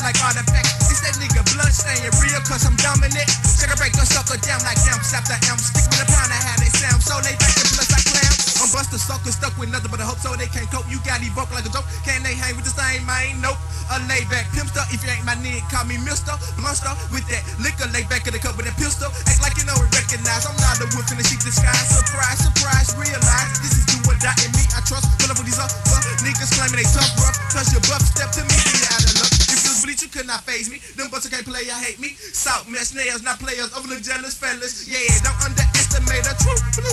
like artifacts. It's that nigga blood staying real, cause I'm dominant. Check a break the sucker down like amps after amps. Stick with a pound of how they sound, so they back and plus I clam. I'm busting suckers stuck with nothing but a hope, so they can't cope. You got evoked like a joke. Can they hang with the same man? Nope. A layback pimpster. If you ain't my nigga, call me Mr. Blunster. With that liquor, lay back in the cup with a pistol. Act like you know and recognize I'm not a wolf in the sheep disguise. Surprise, surprise, realize this is do or die in me. I trust. Pull up with these niggas claiming they tough rough. Cause your buff step to me, be out of luck. If you bleach, you could not phase me. Them butts can't play, I hate me. Salt mess nails, not players. Overlook jealous fellas. Yeah, don't underestimate a truth.